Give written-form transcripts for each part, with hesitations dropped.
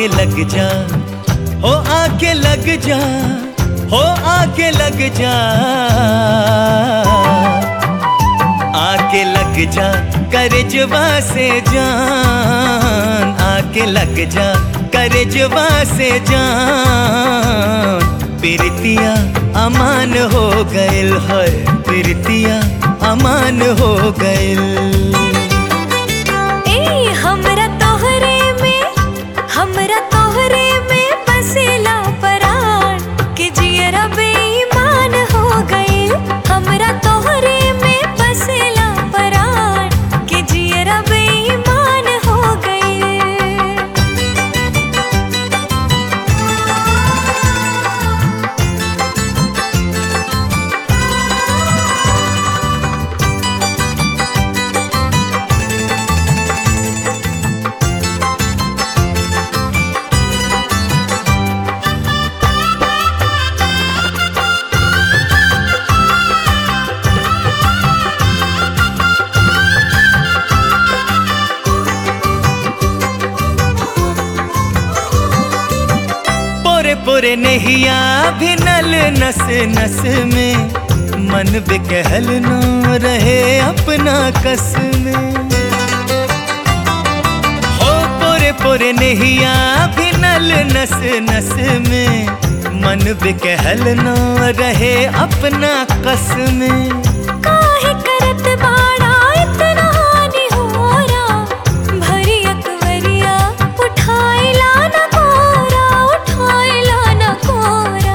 आके लग जा, हो आके लग जा, हो आके लग जा, आके लग जा करजवा से जान, आके लग जा करजवा से जान। प्रीतिया अमान हो गइल है, प्रीतिया अमान हो गइल। हमरा तोहरे में बसेला परान के जियरा बेईमान हो गइल। हमरा तोहरे में बसेला परान के जियरा बेईमान हो गइल। पोरे नहिया भिनल नस नस में, मन बेकहल न रहे अपना कस में। हो पोरे पोरे नहिया भिनल नस नस में, मन बेकहल न रहे अपना कस में। काहे करत बाड़ा इतना हानि होरा, भरी अकबरिया उठाइला न कोरा, उठाइला न कोरा।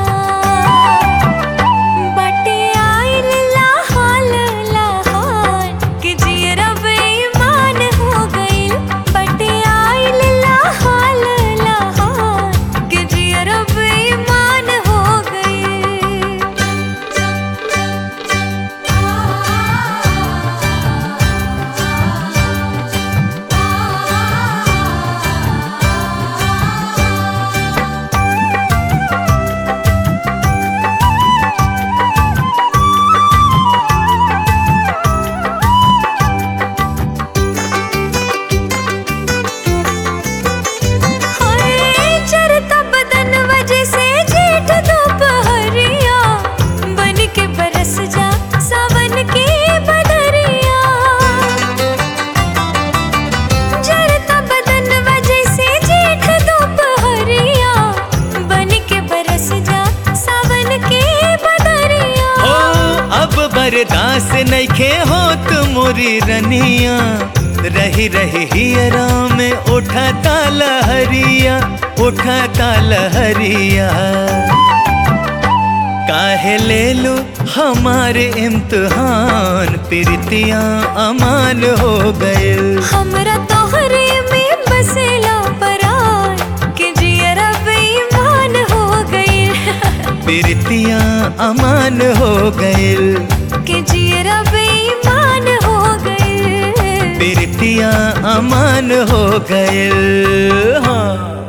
बटे आइल लाहाल लाहान के जियरा बेईमान हो गइल। बटे आइल लाहाल लाहान के जियरा बेईमान हो गइल। बर्दास नइखे होत मोरी रनिया, रही रही हियरा में उठाता लहरिया, उठाता लहरिया। काहे ले लो हमारे इम्तिहान, प्रीतिया अमान हो गइल। हमरा तोहरे में बसेला परान के जियरा बेईमान हो गइल। प्रीतिया अमान हो गइल, के जियरा बेईमान हो गइल। प्रीतिया अमान हो गइल। हाँ।